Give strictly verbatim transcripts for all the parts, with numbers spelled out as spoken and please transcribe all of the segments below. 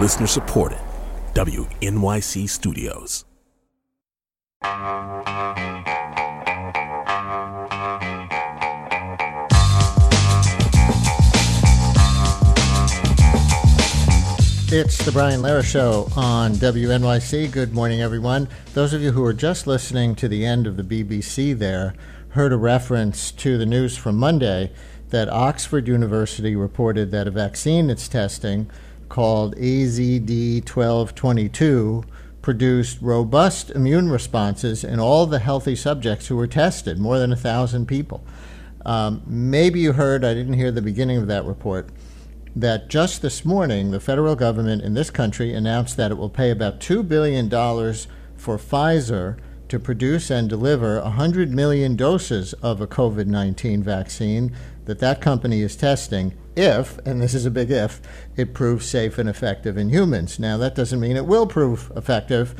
Listener supported. W N Y C Studios. It's the Brian Lehrer Show on W N Y C. Good morning, everyone. Those of you who are just listening to the end of the B B C there heard a reference to the news from Monday that Oxford University reported that a vaccine it's testing called A Z D twelve twenty-two produced robust immune responses in all the healthy subjects who were tested, more than a thousand people. Um, maybe you heard, I didn't hear the beginning of that report, that just this morning the federal government in this country announced that it will pay about two billion dollars for Pfizer to produce and deliver one hundred million doses of a COVID nineteen vaccine that that company is testing if, and this is a big if, it proves safe and effective in humans. Now, that doesn't mean it will prove effective,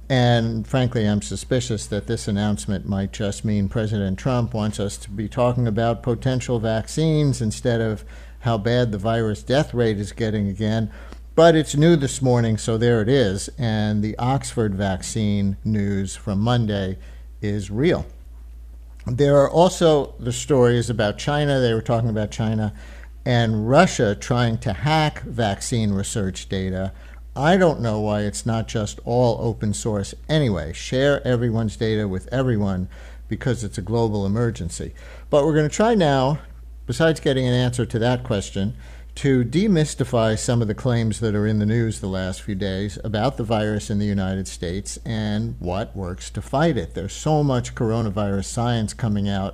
and frankly, I'm suspicious that this announcement might just mean President Trump wants us to be talking about potential vaccines instead of how bad the virus death rate is getting again. But it's new this morning, so there it is. And the Oxford vaccine news from Monday is real. There are also the stories about China. They were talking about China and Russia trying to hack vaccine research data. I don't know why it's not just all open source anyway. Share everyone's data with everyone because it's a global emergency. But we're going to try now, besides getting an answer to that question, to demystify some of the claims that are in the news the last few days about the virus in the United States and what works to fight it. There's so much coronavirus science coming out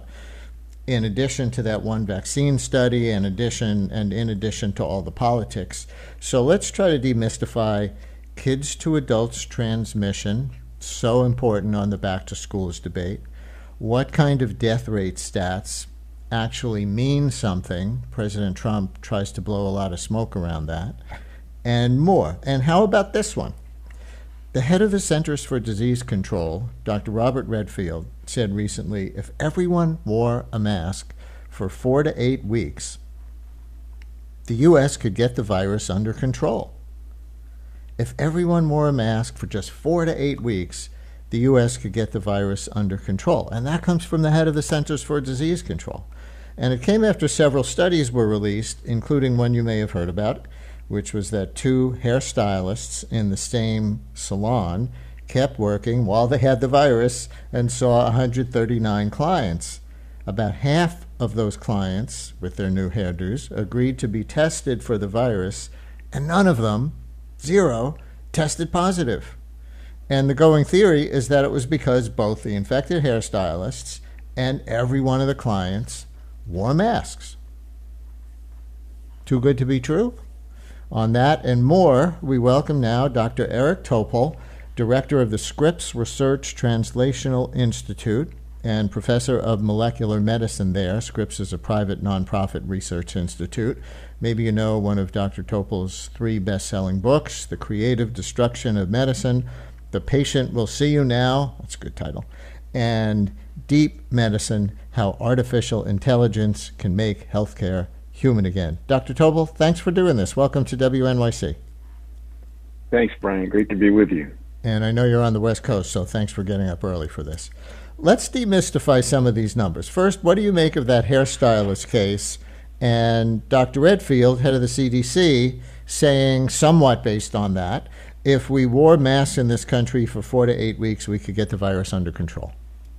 in addition to that one vaccine study, in addition and in addition to all the politics. So let's try to demystify kids to adults transmission, so important on the back to schools debate. What kind of death rate stats actually mean something? President Trump tries to blow a lot of smoke around that, and more. And how about this one? The head of the Centers for Disease Control, Doctor Robert Redfield, said recently, if everyone wore a mask for four to eight weeks, the U S could get the virus under control. If everyone wore a mask for just four to eight weeks, the U S could get the virus under control. And that comes from the head of the Centers for Disease Control. And it came after several studies were released, including one you may have heard about, which was that two hairstylists in the same salon kept working while they had the virus and saw one hundred thirty-nine clients. About half of those clients, with their new hairdos, agreed to be tested for the virus, and none of them, zero, tested positive. And the going theory is that it was because both the infected hairstylists and every one of the clients wore masks. Too good to be true? On that and more, we welcome now Doctor Eric Topol, Director of the Scripps Research Translational Institute and Professor of Molecular Medicine there. Scripps is a private nonprofit research institute. Maybe you know one of Doctor Topol's three best-selling books, The Creative Destruction of Medicine, The Patient Will See You Now, that's a good title, and Deep Medicine, How Artificial Intelligence Can Make Healthcare Human Again. Doctor Topol, thanks for doing this. Welcome to W N Y C. Thanks, Brian. Great to be with you. And I know you're on the West Coast, so thanks for getting up early for this. Let's demystify some of these numbers. First, what do you make of that hairstylist case and Doctor Redfield, head of the C D C, saying, somewhat based on that, if we wore masks in this country for four to eight weeks, we could get the virus under control?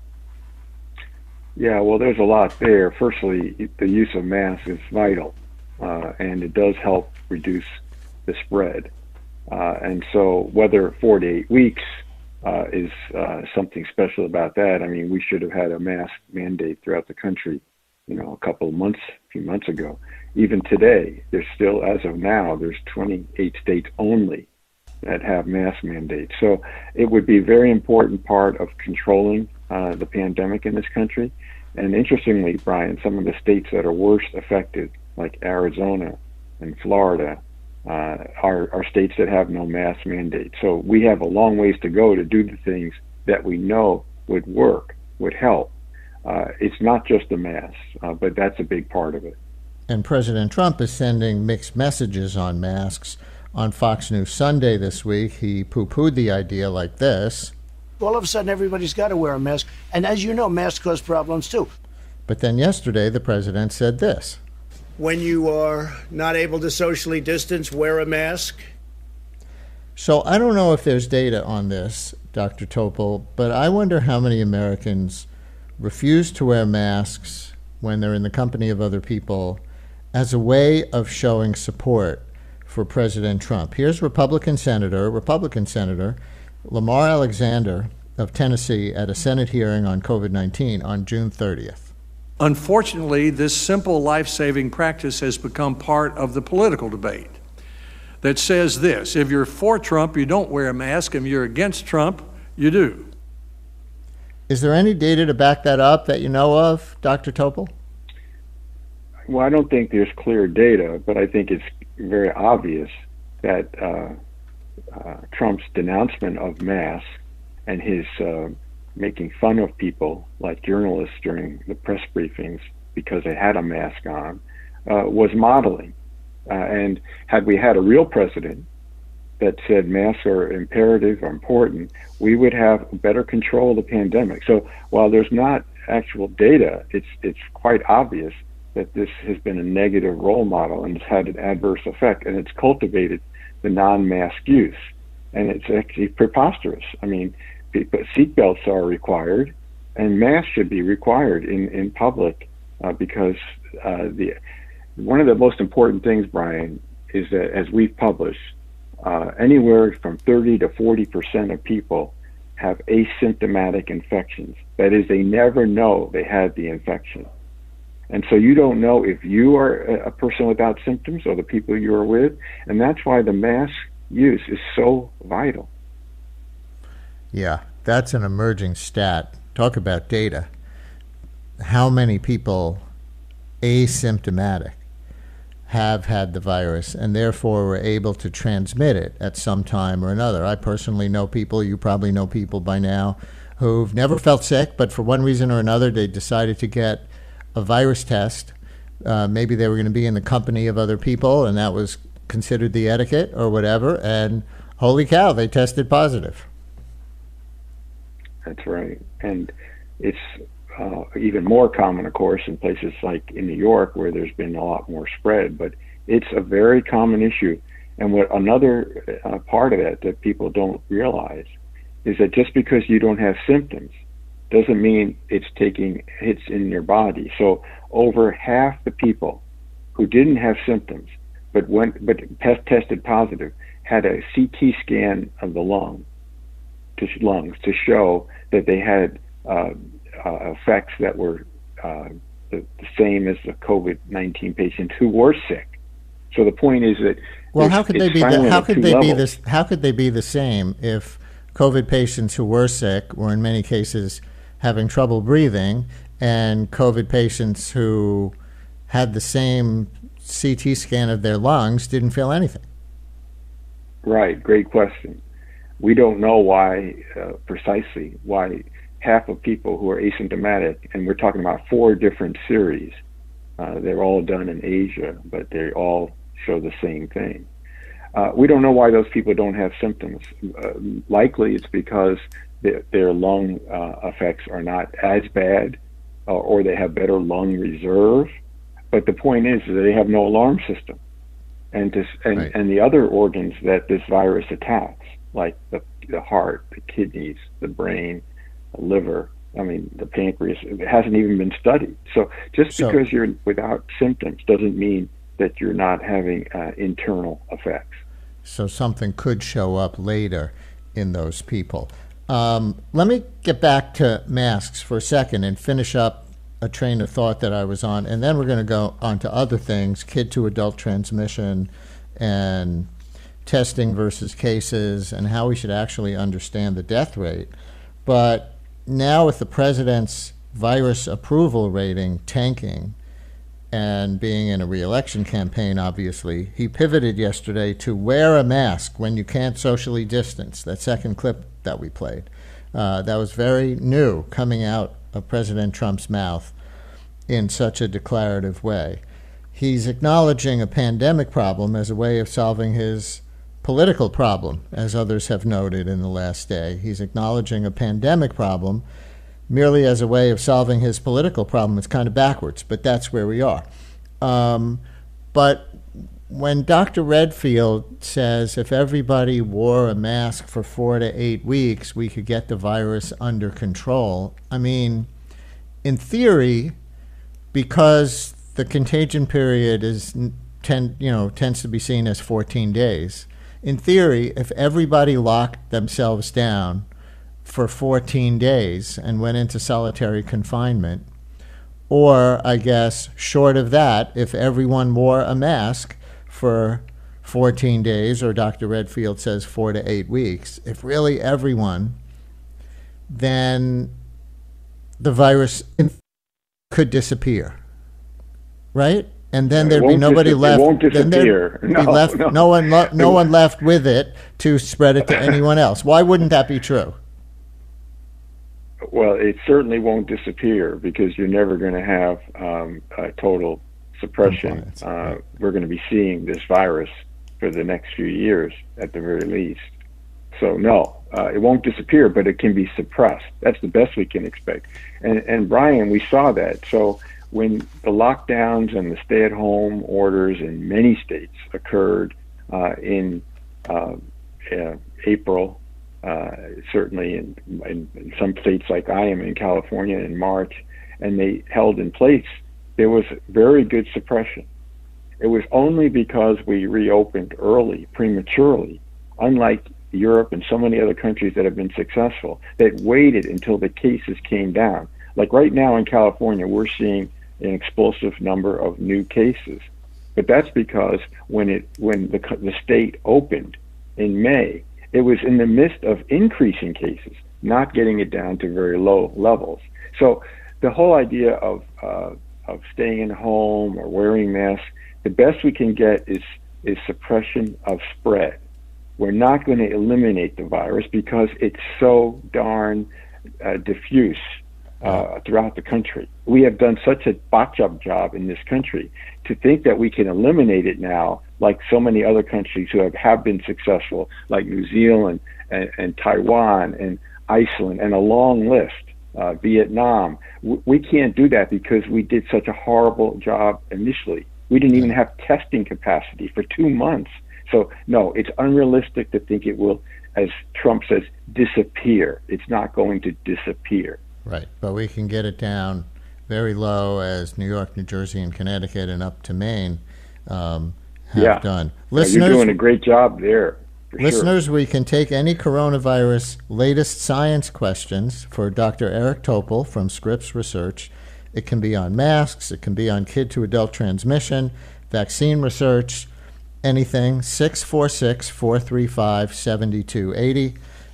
Yeah, well, there's a lot there. Firstly, the use of masks is vital, uh, and it does help reduce the spread. Uh, and so whether four to eight weeks uh, is uh, something special about that, I mean, we should have had a mask mandate throughout the country, you know, a couple of months, a few months ago. Even today, there's still, as of now, there's twenty-eight states only that have mask mandates. So it would be a very important part of controlling uh, the pandemic in this country. And interestingly, Brian, some of the states that are worst affected, like Arizona and Florida, uh, are, are states that have no mask mandate. So we have a long ways to go to do the things that we know would work, would help. Uh, it's not just the mask, uh, but that's a big part of it. And President Trump is sending mixed messages on masks. on Fox News Sunday this week, he poo-pooed the idea like this. All of a sudden, everybody's got to wear a mask. And as you know, masks cause problems, too. But then yesterday, the president said this. When you are not able to socially distance, wear a mask. So I don't know if there's data on this, Doctor Topol, but I wonder how many Americans refuse to wear masks when they're in the company of other people as a way of showing support for President Trump. Here's Republican Senator, Republican Senator Lamar Alexander of Tennessee at a Senate hearing on COVID nineteen on June thirtieth. Unfortunately, this simple life-saving practice has become part of the political debate that says this: if you're for Trump, you don't wear a mask, and if you're against Trump, you do. Is there any data to back that up that you know of, Doctor Topol? Well, I don't think there's clear data, but I think it's very obvious that uh, uh, Trump's denouncement of masks and his uh, making fun of people like journalists during the press briefings because they had a mask on uh, was modeling. Uh, and had we had a real president that said masks are imperative or important, we would have better control of the pandemic. So while there's not actual data, it's it's quite obvious that this has been a negative role model and it's had an adverse effect, and it's cultivated the non-mask use. And it's actually preposterous. I mean, seatbelts are required, and masks should be required in, in public uh, because uh, the one of the most important things, Brian, is that as we've published, uh, anywhere from thirty to forty percent of people have asymptomatic infections. That is, they never know they had the infection. And so you don't know if you are a person without symptoms or the people you're with, and that's why the mask use is so vital. Yeah, that's an emerging stat. Talk about data. How many people asymptomatic have had the virus and therefore were able to transmit it at some time or another? I personally know people, you probably know people by now, who've never felt sick, but for one reason or another they decided to get a virus test. Uh, maybe they were going to be in the company of other people and that was considered the etiquette or whatever, and holy cow, they tested positive. That's right. And it's uh, even more common, of course, in places like in New York where there's been a lot more spread, but it's a very common issue. And what another uh, part of that that people don't realize is that just because you don't have symptoms doesn't mean it's taking hits in your body. So over half the people who didn't have symptoms but went but test, tested positive had a C T scan of the lung to lungs to show that they had uh, uh, effects that were uh, the, the same as the COVID nineteen patients who were sick. So the point is that well, how could they be the, how could they levels. be this how could they be the same if COVID patients who were sick were in many cases having trouble breathing, and COVID patients who had the same C T scan of their lungs didn't feel anything? Right, great question. We don't know why, uh, precisely, why half of people who are asymptomatic, and we're talking about four different series, uh, they're all done in Asia, but they all show the same thing. Uh, we don't know why those people don't have symptoms. Uh, likely it's because their, their lung uh, effects are not as bad, uh, or they have better lung reserve. But the point is that they have no alarm system. And, this, and, right. and the other organs that this virus attacks, like the, the heart, the kidneys, the brain, the liver, I mean, the pancreas, it hasn't even been studied. So just so, because you're without symptoms doesn't mean that you're not having uh, internal effects. So something could show up later in those people. Um, let me get back to masks for a second and finish up a train of thought that I was on, and then we're going to go on to other things, kid-to-adult transmission and testing versus cases and how we should actually understand the death rate. But now with the president's virus approval rating tanking and being in a re-election campaign, obviously, he pivoted yesterday to wear a mask when you can't socially distance, that second clip that we played. Uh, that was very new, coming out of President Trump's mouth in such a declarative way. He's acknowledging a pandemic problem as a way of solving his political problem, as others have noted in the last day. He's acknowledging a pandemic problem merely as a way of solving his political problem. It's kind of backwards, but that's where we are. Um, but when Doctor Redfield says if everybody wore a mask for four to eight weeks, we could get the virus under control, I mean, in theory, because the contagion period is ten, you know, tends to be seen as fourteen days. In theory, if everybody locked themselves down for fourteen days and went into solitary confinement, or I guess short of that, if everyone wore a mask for fourteen days, or Doctor Redfield says four to eight weeks, if really everyone, then the virus could disappear, right? And then there'd be nobody dis- left. It won't then disappear. there'd No, be left, no. no one, lo- no one left with it to spread it to anyone else. Why wouldn't that be true? Well, it certainly won't disappear because you're never going to have um, a total suppression. Uh, we're going to be seeing this virus for the next few years at the very least. So no, uh, it won't disappear, but it can be suppressed. That's the best we can expect. And, and Brian, we saw that. So when the lockdowns and the stay-at-home orders in many states occurred uh, in uh, uh, April, uh, certainly in, in, in some states like I am in California in March, and they held in place, there was very good suppression. It was only because we reopened early, prematurely, unlike Europe and so many other countries that have been successful, that waited until the cases came down. Like right now in California, we're seeing an explosive number of new cases. But that's because when it when the, the state opened in May, it was in the midst of increasing cases, not getting it down to very low levels. So the whole idea of uh, of staying in home or wearing masks, the best we can get is is suppression of spread. We're not going to eliminate the virus because it's so darn uh, diffuse uh, throughout the country. We have done such a botch-up job in this country to think that we can eliminate it now, like so many other countries who have, have been successful, like New Zealand and, and Taiwan and Iceland and a long list, uh, Vietnam. W- we can't do that because we did such a horrible job initially. We didn't even have testing capacity for two months. So, no, it's unrealistic to think it will, as Trump says, disappear. It's not going to disappear. Right, but we can get it down very low, as New York, New Jersey, and Connecticut, and up to Maine um, have yeah. done. Yeah, Listeners, you're doing a great job there. Listeners, sure. we can take any coronavirus latest science questions for Doctor Eric Topol from Scripps Research. It can be on masks, it can be on kid-to-adult transmission, vaccine research, anything. Six four six, four three five, seven two eight zero.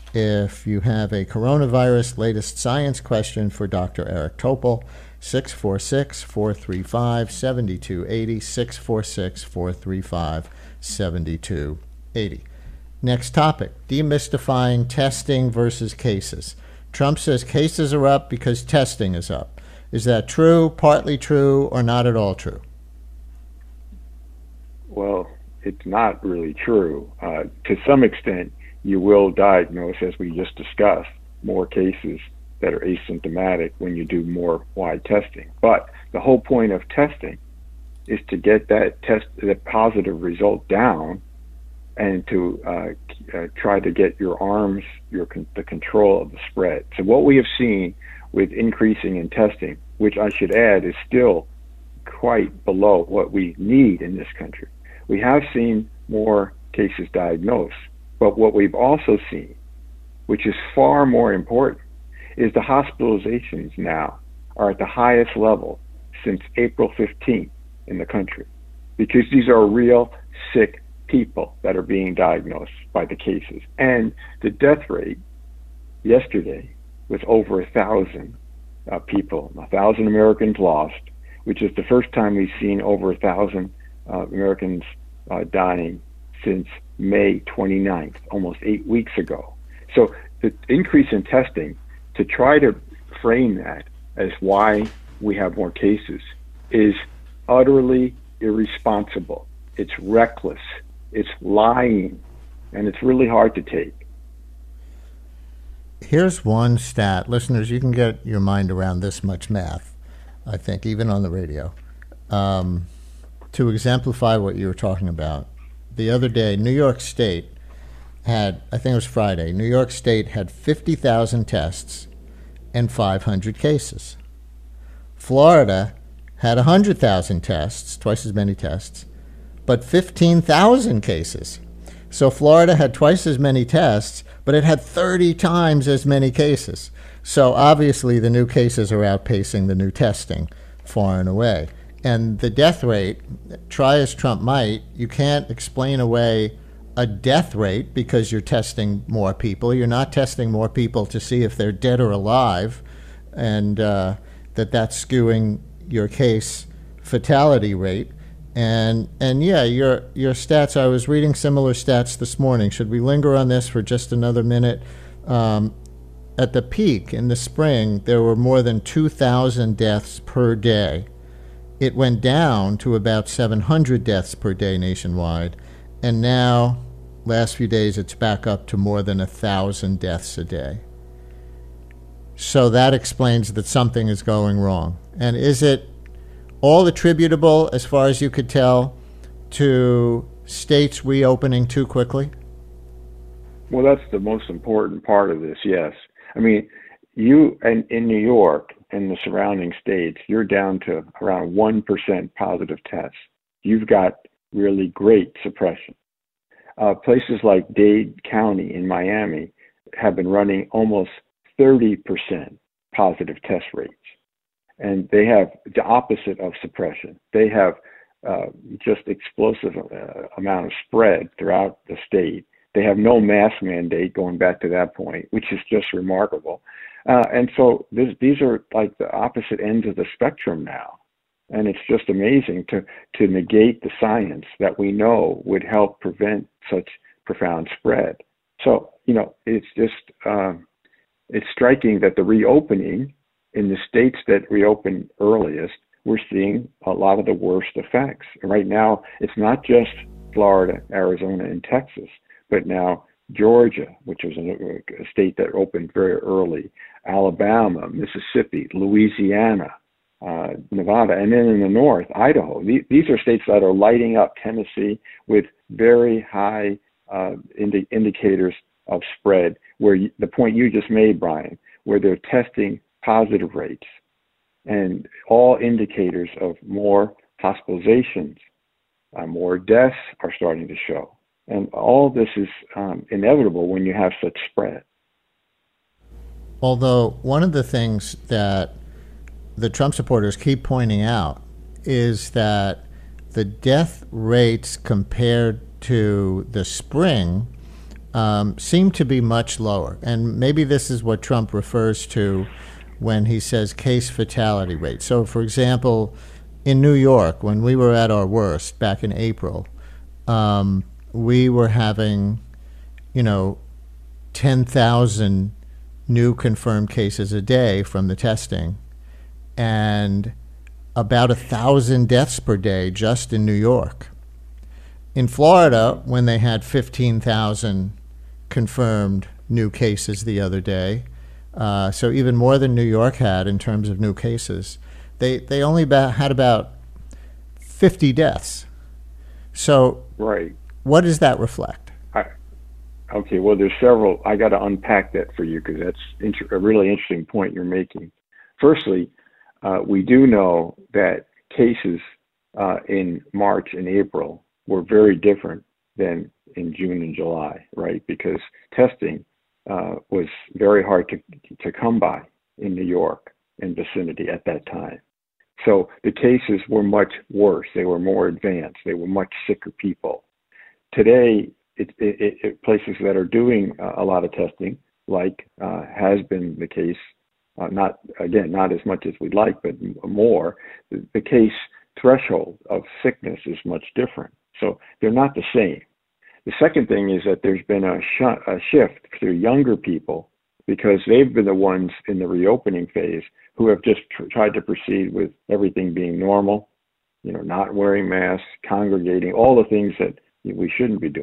If you have a coronavirus latest science question for Doctor Eric Topol, six four six, four three five, seven two eight zero, six four six, four three five, seven two eight zero. Next topic, demystifying testing versus cases. Trump says cases are up because testing is up. Is that true, partly true, or not at all true? Well, it's not really true. Uh, to some extent, you will diagnose, as we just discussed, more cases that are asymptomatic when you do more wide testing. But the whole point of testing is to get that test, the positive result down, and to uh, uh, try to get your arms, your con- the control of the spread. So what we have seen with increasing in testing, which I should add is still quite below what we need in this country. We have seen more cases diagnosed, but what we've also seen, which is far more important, is the hospitalizations now are at the highest level since April fifteenth in the country, because these are real sick people that are being diagnosed by the cases. And the death rate yesterday was over a thousand uh, people, a thousand Americans lost, which is the first time we've seen over a thousand uh, Americans uh, dying since May twenty-ninth, almost eight weeks ago. So the increase in testing, to try to frame that as why we have more cases, is utterly irresponsible. It's reckless. It's lying. and it's really hard to take. Here's one stat. Listeners, you can get your mind around this much math, I think, even on the radio. Um, to exemplify what you were talking about, the other day, New York State had, I think it was Friday, New York State had fifty thousand tests and five hundred cases. Florida had one hundred thousand tests, twice as many tests, but fifteen thousand cases. So Florida had twice as many tests, but it had thirty times as many cases. So obviously the new cases are outpacing the new testing far and away. And the death rate, try as Trump might, you can't explain away a death rate because you're testing more people. You're not testing more people to see if they're dead or alive, and uh, that that's skewing your case fatality rate. And and yeah, your your stats, I was reading similar stats this morning. Should we linger on this for just another minute? Um, at the peak in the spring, there were more than two thousand deaths per day. It went down to about seven hundred deaths per day nationwide. And now, last few days, it's back up to more than one thousand deaths a day. So that explains that something is going wrong. And is it all attributable, as far as you could tell, to states reopening too quickly? Well, that's the most important part of this, yes. I mean, you, and in New York and the surrounding states, you're down to around one percent positive tests. You've got really great suppression. Uh, places like Dade County in Miami have been running almost thirty percent positive test rates. And they have the opposite of suppression. They have uh, just explosive uh, amount of spread throughout the state. They have no mask mandate, going back to that point, which is just remarkable. Uh, and so this, these are like the opposite ends of the spectrum now. And it's just amazing to, to negate the science that we know would help prevent such profound spread. So, you know, it's just, uh, it's striking that the reopening in the states that reopened earliest, we're seeing a lot of the worst effects. And right now, it's not just Florida, Arizona, and Texas, but now Georgia, which was a, a state that opened very early, Alabama, Mississippi, Louisiana, uh, Nevada, and then in the north, Idaho. These, these are states that are lighting up, Tennessee, with very high uh, indi- indicators of spread, where you, the point you just made, Brian, where they're testing positive rates and all indicators of more hospitalizations, uh, more deaths are starting to show. And all this is um, inevitable when you have such spread. Although one of the things that the Trump supporters keep pointing out is that the death rates compared to the spring um, seem to be much lower. And maybe this is what Trump refers to when he says case fatality rate. So, for example, in New York, when we were at our worst back in April, um, we were having, you know, ten thousand new confirmed cases a day from the testing, and about a thousand deaths per day just in New York. In Florida, when they had fifteen thousand confirmed new cases the other day, uh, so even more than New York had in terms of new cases, they they only ba- had about fifty deaths. So, right. What does that reflect? I, okay, well, there's several. I got to unpack that for you because that's inter- a really interesting point you're making. Firstly, uh, we do know that cases uh, in March and April were very different than in June and July, right? Because testing uh, was very hard to to come by in New York and vicinity at that time. So the cases were much worse. They were more advanced. They were much sicker people. Today, it, it, it, places that are doing uh, a lot of testing, like uh, has been the case, uh, not again, not as much as we'd like, but more, the, the case threshold of sickness is much different. So they're not the same. The second thing is that there's been a, sh- a shift to younger people because they've been the ones in the reopening phase who have just tr- tried to proceed with everything being normal, you know, not wearing masks, congregating, all the things that we shouldn't be doing.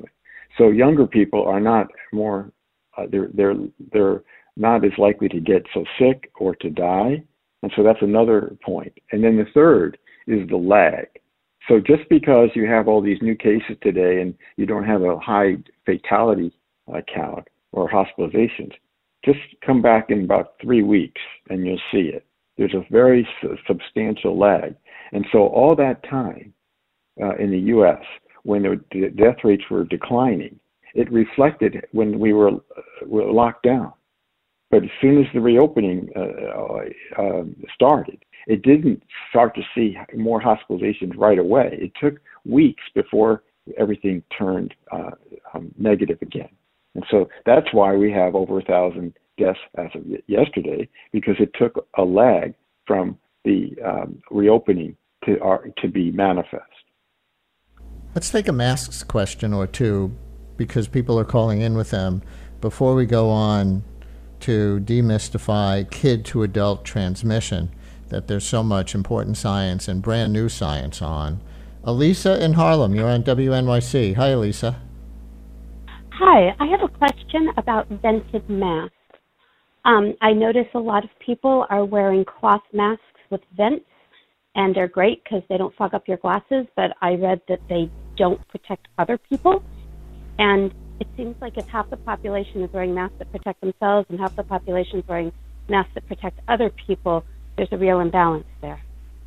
So younger people are not more, uh, they're, they're, they're not as likely to get so sick or to die. And so that's another point. And then the third is the lag. So just because you have all these new cases today and you don't have a high fatality uh, count or hospitalizations, just come back in about three weeks and you'll see it. There's a very su- substantial lag. And so all that time uh, in the U S, when the d- death rates were declining, it reflected when we were, uh, were locked down. But as soon as the reopening uh, uh, started, it didn't start to see more hospitalizations right away. It took weeks before everything turned uh, um, negative again. And so that's why we have over a thousand deaths as of yesterday, because it took a lag from the um, reopening to our, to be manifest. Let's take a masks question or two, because people are calling in with them, before we go on to demystify kid to adult transmission, that there's so much important science and brand new science on. Elisa in Harlem, you're on W N Y C. Hi, Elisa. Hi, I have a question about vented masks. Um, I notice a lot of people are wearing cloth masks with vents, and they're great because they don't fog up your glasses, but I read that they don't protect other people. And it seems like if half the population is wearing masks that protect themselves and half the population is wearing masks that protect other people, there's a real imbalance there.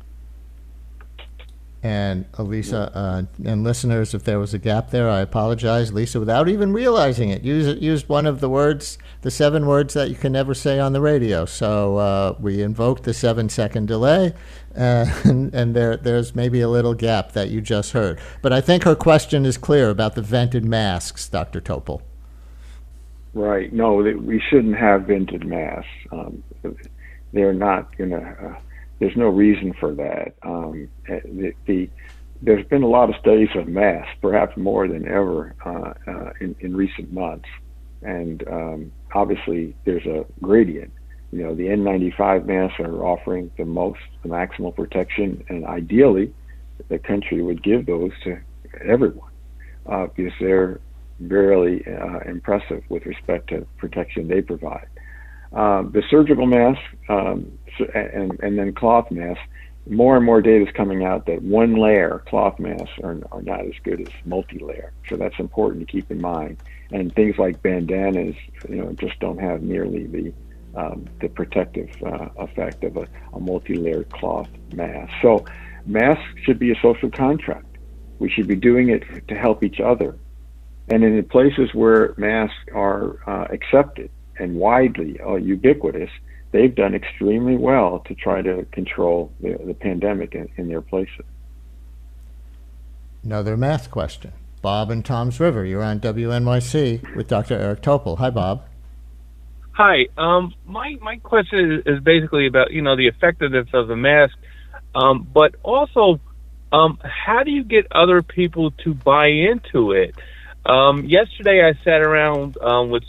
And Elisa, uh, and listeners, if there was a gap there, I apologize. Lisa, without even realizing it, used, used one of the words, the seven words that you can never say on the radio. So uh, we invoked the seven-second delay, uh, and, and there, there's maybe a little gap that you just heard. But I think her question is clear about the vented masks, Doctor Topol. Right. No, they, we shouldn't have vented masks. Um, they're not going to... Uh, There's no reason for that. Um, the, the, there's been a lot of studies of masks, perhaps more than ever uh, uh, in, in recent months. And um, obviously there's a gradient. You know, the N ninety-five masks are offering the most, the maximal protection, and ideally the country would give those to everyone uh, because they're very uh, impressive with respect to protection they provide. Um, the surgical mask um, and, and then cloth masks, more and more data is coming out that one layer cloth masks are, are not as good as multi-layer. So that's important to keep in mind. And things like bandanas, you know, just don't have nearly the um, the protective uh, effect of a, a multi-layered cloth mask. So masks should be a social contract. We should be doing it to help each other. And in the places where masks are uh, accepted and widely uh, ubiquitous, they've done extremely well to try to control the, the pandemic in, in their places. Another math question. Bob in Toms River, you're on W N Y C with Doctor Eric Topol. Hi, Bob. Hi. Um, my my question is, is basically about, you know, the effectiveness of the mask, um, but also um, how do you get other people to buy into it? Um, yesterday I sat around um, with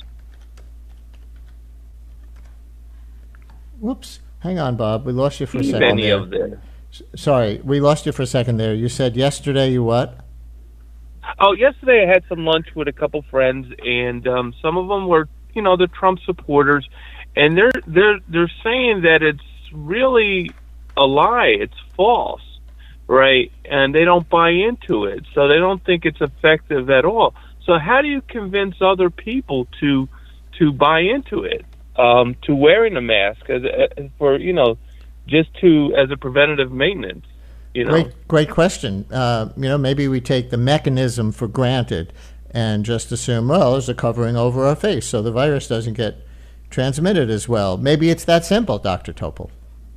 Whoops. Hang on, Bob. We lost you for a See second any there. of them. S- Sorry, we lost you for a second there. You said yesterday you what? Oh, yesterday I had some lunch with a couple friends, and um, some of them were, you know, the Trump supporters, and they're they're they're saying that it's really a lie. It's false, right? And they don't buy into it, so they don't think it's effective at all. So how do you convince other people to to buy into it? Um, to wearing a mask as a, for, you know, just to as a preventative maintenance, you know. Great, great question. Uh, you know, maybe we take the mechanism for granted and just assume, well, there's a covering over our face, so the virus doesn't get transmitted as well. Maybe it's that simple, Doctor Topol.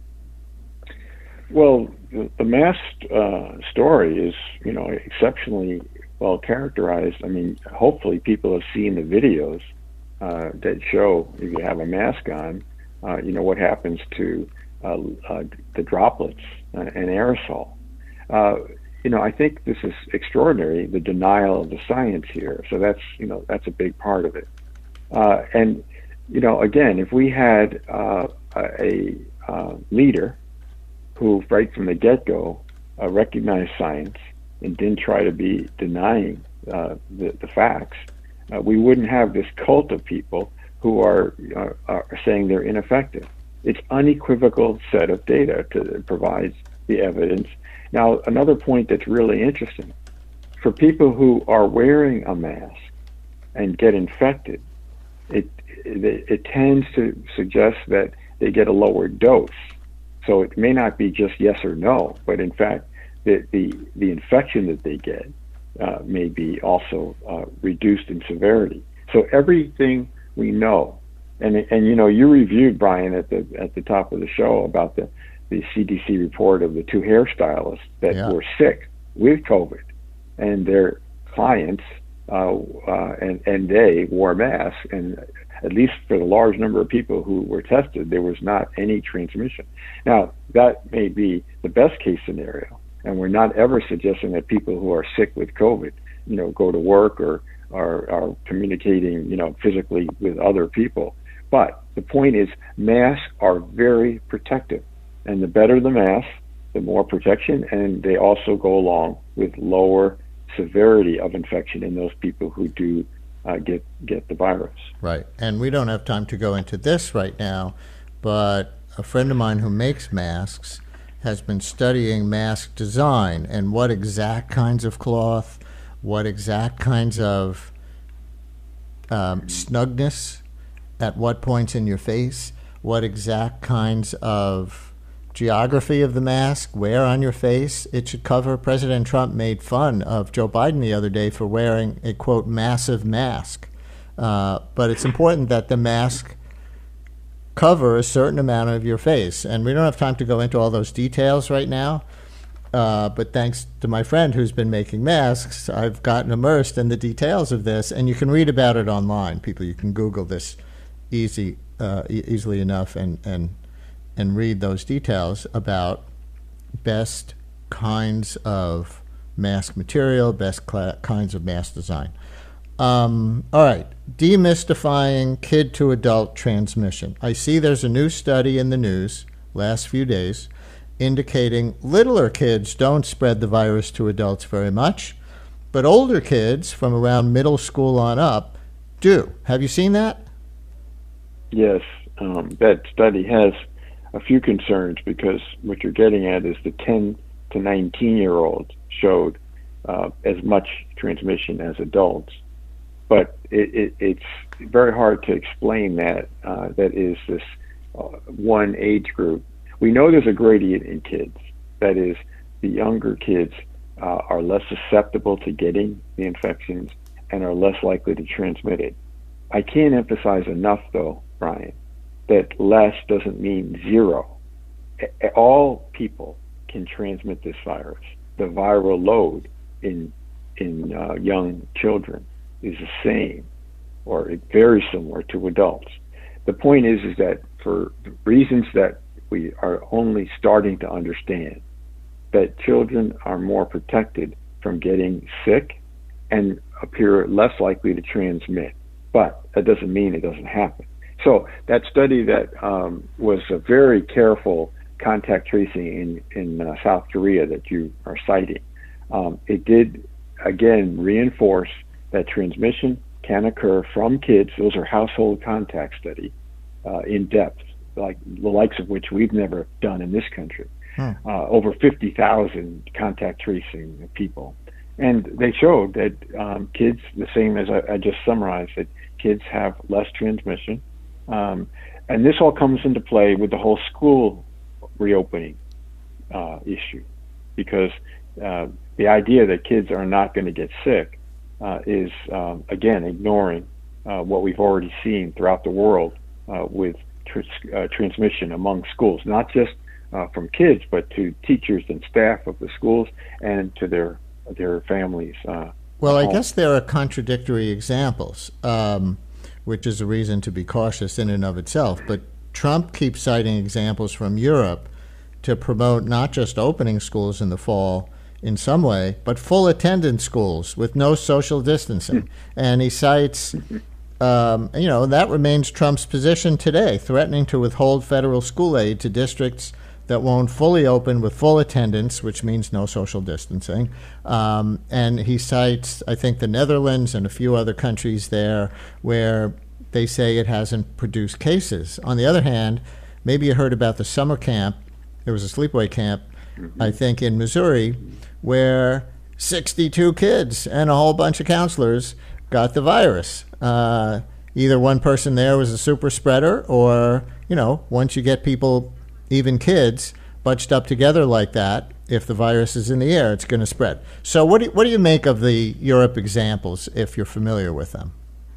Well, the, the mask uh, story is, you know, exceptionally well characterized. I mean, hopefully people have seen the videos Uh, that show if you have a mask on, uh, you know, what happens to uh, uh, the droplets uh, and aerosol. Uh, you know, I think this is extraordinary, the denial of the science here. So that's, you know, that's a big part of it. Uh, and, you know, again, if we had uh, a, a leader who right from the get-go uh, recognized science and didn't try to be denying uh, the, the facts, uh, we wouldn't have this cult of people who are, are, are saying they're ineffective. It's unequivocal set of data to, that provides the evidence. Now, another point that's really interesting, for people who are wearing a mask and get infected, it, it, it tends to suggest that they get a lower dose. So it may not be just yes or no, but in fact, the, the, the infection that they get uh, may be also uh, reduced in severity. So everything we know, and and you know, you reviewed, Brian, at the at the top of the show about the, the C D C report of the two hairstylists that yeah. were sick with COVID, and their clients uh, uh, and and they wore masks, and at least for the large number of people who were tested, there was not any transmission. Now, that may be the best case scenario, and we're not ever suggesting that people who are sick with COVID, you know, go to work or are, are communicating, you know, physically with other people. But the point is, masks are very protective, and the better the mask, the more protection, and they also go along with lower severity of infection in those people who do Uh, get get the virus. Right. And we don't have time to go into this right now, but a friend of mine who makes masks has been studying mask design and what exact kinds of cloth, what exact kinds of um, snugness at what points in your face, what exact kinds of geography of the mask, where on your face it should cover. President Trump made fun of Joe Biden the other day for wearing a, quote, massive mask. Uh, but it's important that the mask cover a certain amount of your face. And we don't have time to go into all those details right now. Uh, but thanks to my friend who's been making masks, I've gotten immersed in the details of this. And you can read about it online. People, you can Google this easy, uh, e- easily enough and, and and read those details about best kinds of mask material, best cl- kinds of mask design. Um, all right, demystifying kid-to-adult transmission. I see there's a new study in the news last few days indicating littler kids don't spread the virus to adults very much, but older kids from around middle school on up do. Have you seen that? Yes, um, that study has a few concerns, because what you're getting at is the ten to nineteen year olds showed uh, as much transmission as adults, but it, it, it's very hard to explain that. Uh, that is this uh, one age group. We know there's a gradient in kids. That is, the younger kids uh, are less susceptible to getting the infections and are less likely to transmit it. I can't emphasize enough, though, Brian, that less doesn't mean zero. All people can transmit this virus. The viral load in in uh, young children is the same or very similar to adults. The point is, is that for reasons that we are only starting to understand, that children are more protected from getting sick and appear less likely to transmit. But that doesn't mean it doesn't happen. So that study that um, was a very careful contact tracing in, in uh, South Korea that you are citing, um, it did, again, reinforce that transmission can occur from kids. Those are household contact study uh, in depth, like the likes of which we've never done in this country. Hmm. Uh, over fifty thousand contact tracing people. And they showed that um, kids, the same as I, I just summarized, that kids have less transmission. Um, and this all comes into play with the whole school reopening uh, issue, because uh, the idea that kids are not going to get sick uh, is, um, again, ignoring uh, what we've already seen throughout the world uh, with tr- uh, transmission among schools, not just uh, from kids, but to teachers and staff of the schools and to their their families. Uh, well, I guess there are contradictory examples. Um, which is a reason to be cautious in and of itself. But Trump keeps citing examples from Europe to promote not just opening schools in the fall in some way, but full attendance schools with no social distancing. And he cites, um, you know, that remains Trump's position today, threatening to withhold federal school aid to districts that won't fully open with full attendance, which means no social distancing. Um, and he cites, I think, the Netherlands and a few other countries there where they say it hasn't produced cases. On the other hand, maybe you heard about the summer camp. There was a sleepaway camp, mm-hmm. I think, in Missouri, where sixty-two kids and a whole bunch of counselors got the virus. Uh, either one person there was a super spreader, or, you know, once you get people, even kids, bunched up together like that, if the virus is in the air, it's going to spread. So what do you, what do you make of the Europe examples, if you're familiar with them?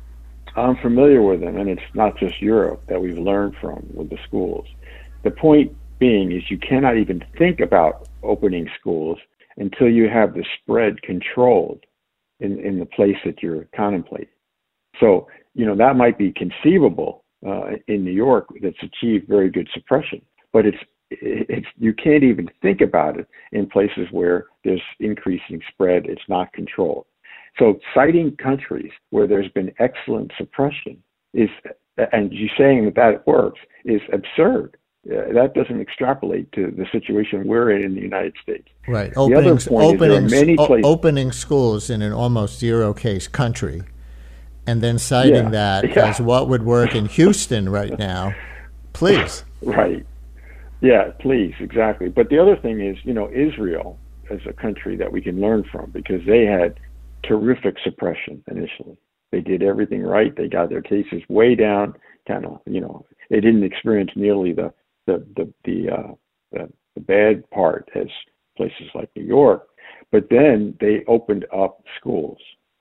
I'm familiar with them, and it's not just Europe that we've learned from with the schools. The point being is you cannot even think about opening schools until you have the spread controlled in, in the place that you're contemplating. So, you know, that might be conceivable uh, in New York that's achieved very good suppression, but it's it's you can't even think about it in places where there's increasing spread. It's not controlled. So citing countries where there's been excellent suppression is, and you saying that that works, is absurd. Uh, that doesn't extrapolate to the situation we're in in the United States. Right. The opening, other point opening, is there are many o- places, opening schools in an almost zero case country, and then citing yeah, that yeah. as what would work in Houston right now. Please. Right. Yeah, please, exactly. But the other thing is, you know, Israel as a country that we can learn from, because they had terrific suppression initially. They did everything right. They got their cases way down, kind of, you know, they didn't experience nearly the the the the, uh, the the bad part as places like New York. But then they opened up schools,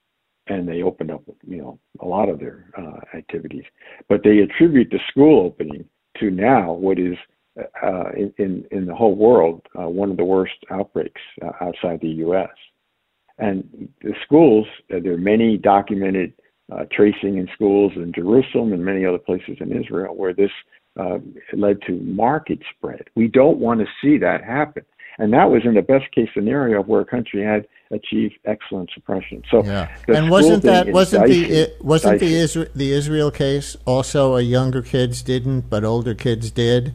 and they opened up, you know, a lot of their uh, activities. But they attribute the school opening to now what is uh, in, in in the whole world uh, one of the worst outbreaks uh, outside the U S And the schools, uh, there are many documented uh, tracing in schools in Jerusalem and many other places in Israel where this uh, led to market spread. We don't want to see that happen. And that was in the best case scenario where a country had achieved excellent suppression. So, yeah. the And school wasn't thing that is wasn't dicey, the it, wasn't the dicey. Isra- the Israel case also a younger kids didn't, but older kids did?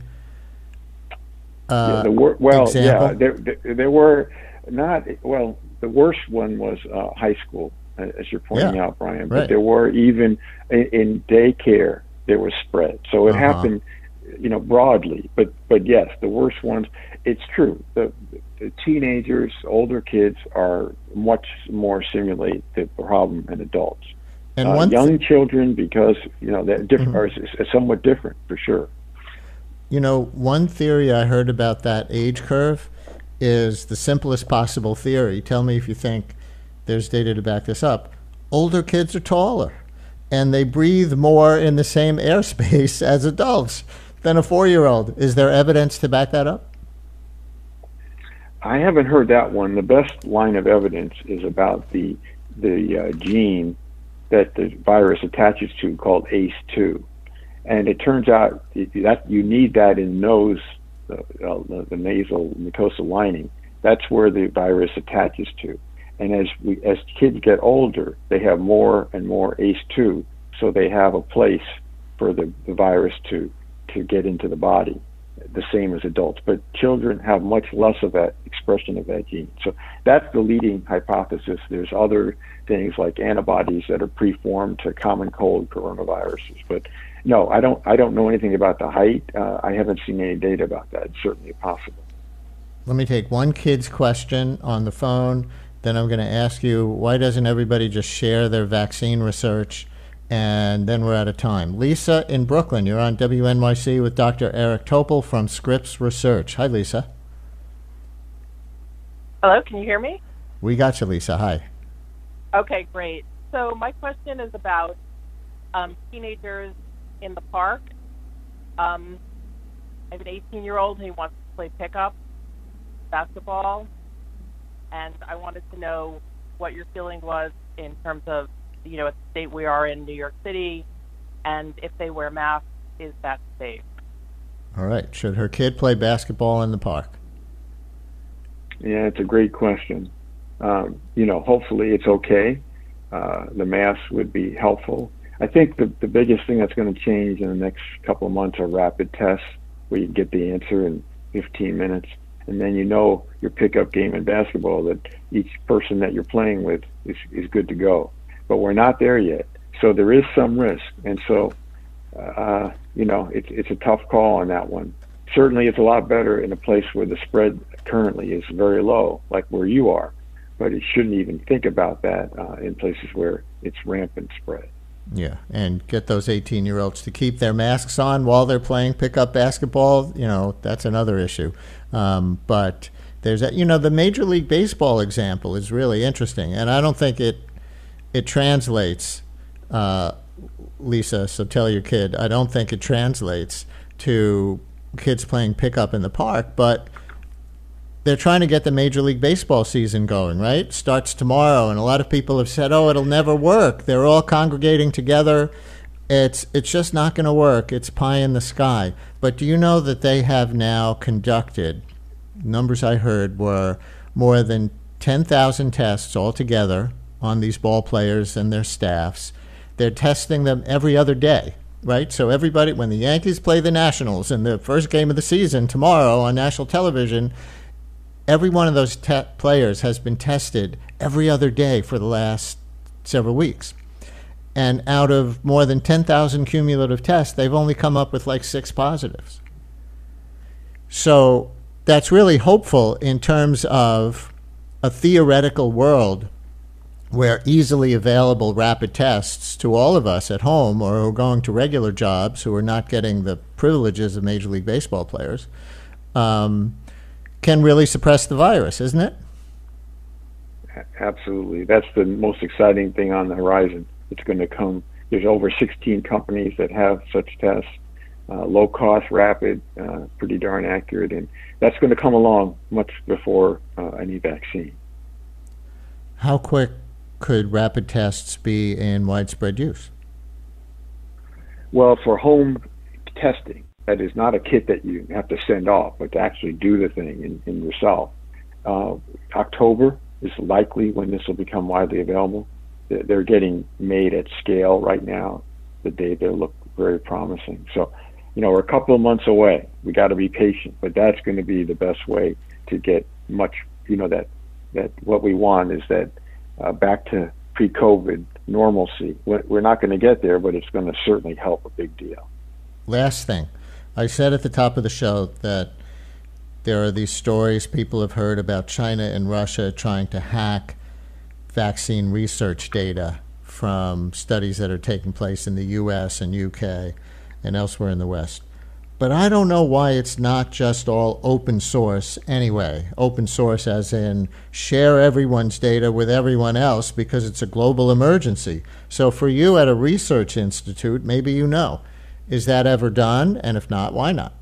Uh, yeah, the wor- well, example? yeah, there, there there were not well. The worst one was uh, high school, as you're pointing Yeah, out, Brian. right. But there were even in, in daycare there was spread. So it Uh-huh. happened, you know, broadly. But but yes, the worst ones. It's true. The, the teenagers, older kids are much more simulate the problem than adults. And uh, one young th- children, because you know they're different, Mhm. are s- somewhat different for sure. You know, one theory I heard about that age curve is the simplest possible theory. Tell me if you think there's data to back this up. Older kids are taller, and they breathe more in the same airspace as adults than a four-year-old. Is there evidence to back that up? I haven't heard that one. The best line of evidence is about the the uh, gene that the virus attaches to called A C E two. And it turns out that you need that in nose, uh, uh, the nasal mucosal lining. That's where the virus attaches to. And as we, as kids get older, they have more and more A C E two, so they have a place for the, the virus to, to get into the body, the same as adults. But children have much less of that expression of that gene. So that's the leading hypothesis. There's other things like antibodies that are preformed to common cold coronaviruses. But no, I don't I don't know anything about the height. Uh, I haven't seen any data about that. It's certainly possible. Let me take one kid's question on the phone. Then I'm going to ask you, why doesn't everybody just share their vaccine research? And then we're out of time. Lisa in Brooklyn, you're on W N Y C with Doctor Eric Topol from Scripps Research. Hi, Lisa. Hello, can you hear me? We got you, Lisa. Hi. Okay, great. So my question is about um, teenagers in the park. Um, I have an eighteen-year-old who wants to play pickup basketball, and I wanted to know what your feeling was in terms of, you know, at the state we are in, New York City, and if they wear masks, is that safe? All right. Should her kid play basketball in the park? Yeah, it's a great question. Um, you know, hopefully it's okay. Uh, the mask would be helpful. I think the, the biggest thing that's going to change in the next couple of months are rapid tests, where you get the answer in fifteen minutes, and then you know your pickup game in basketball that each person that you're playing with is, is good to go. But we're not there yet. So there is some risk. And so, uh, you know, it's, it's a tough call on that one. Certainly it's a lot better in a place where the spread currently is very low, like where you are. But it shouldn't even think about that uh, in places where it's rampant spread. Yeah, and get those eighteen-year-olds to keep their masks on while they're playing pickup basketball. You know, that's another issue. Um, but there's that. You know, the Major League Baseball example is really interesting, and I don't think it it translates, uh, Lisa. So tell your kid. I don't think it translates to kids playing pickup in the park, but they're trying to get the Major League Baseball season going, right? Starts tomorrow, and a lot of people have said, oh, it'll never work. They're all congregating together. It's it's just not going to work. It's pie in the sky. But do you know that they have now conducted, numbers I heard were more than ten thousand tests altogether on these ball players and their staffs. They're testing them every other day, right? So everybody, when the Yankees play the Nationals in the first game of the season tomorrow on national television, every one of those te- players has been tested every other day for the last several weeks. And out of more than ten thousand cumulative tests, they've only come up with like six positives. So that's really hopeful in terms of a theoretical world where easily available rapid tests to all of us at home or who are going to regular jobs who are not getting the privileges of Major League Baseball players, um, can really suppress the virus, isn't it? Absolutely. That's the most exciting thing on the horizon. It's going to come. There's over sixteen companies that have such tests, uh, low cost, rapid, uh, pretty darn accurate, and that's going to come along much before uh, any vaccine. How quick could rapid tests be in widespread use? Well, for home testing, that is not a kit that you have to send off, but to actually do the thing in, in yourself. Uh, October is likely when this will become widely available. They're getting made at scale right now. The data look very promising. So, you know, we're a couple of months away. We got to be patient, but that's going to be the best way to get much, you know, that, that what we want is that uh, back to pre-COVID normalcy. We're, we're not going to get there, but it's going to certainly help a big deal. Last thing. I said at the top of the show that there are these stories people have heard about China and Russia trying to hack vaccine research data from studies that are taking place in the U S and U K and elsewhere in the West. But I don't know why it's not just all open source anyway. Open source as in share everyone's data with everyone else because it's a global emergency. So for you at a research institute, maybe you know. Is that ever done? And if not, why not?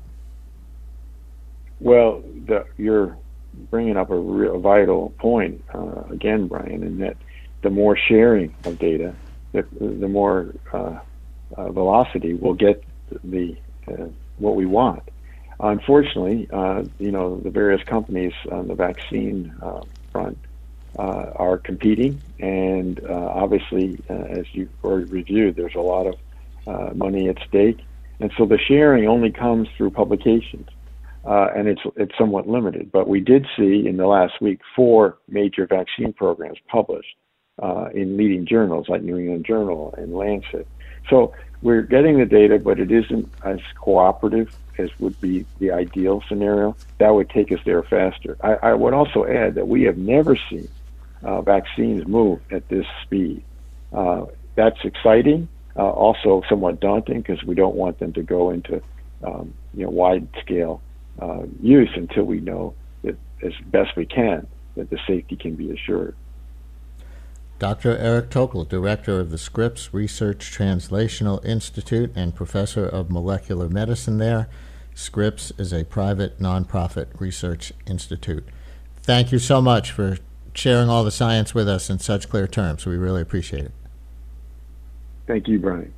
Well, the, you're bringing up a real vital point uh, again, Brian, in that the more sharing of data, the, the more uh, uh, velocity we'll get the uh, what we want. Unfortunately, uh, you know, the various companies on the vaccine uh, front uh, are competing, and uh, obviously, uh, as you've already reviewed, there's a lot of uh, money at stake, and so the sharing only comes through publications, uh, and it's it's somewhat limited. But we did see in the last week four major vaccine programs published uh, in leading journals like New England Journal and Lancet. So we're getting the data, but it isn't as cooperative as would be the ideal scenario. That would take us there faster. I, I would also add that we have never seen uh, vaccines move at this speed. Uh, that's exciting, uh, also somewhat daunting because we don't want them to go into um, you know, wide-scale uh, use until we know that, as best we can, that the safety can be assured. Doctor Eric Tokol, Director of the Scripps Research Translational Institute and Professor of Molecular Medicine there. Scripps is a private, nonprofit research institute. Thank you so much for sharing all the science with us in such clear terms. We really appreciate it. Thank you, Brian.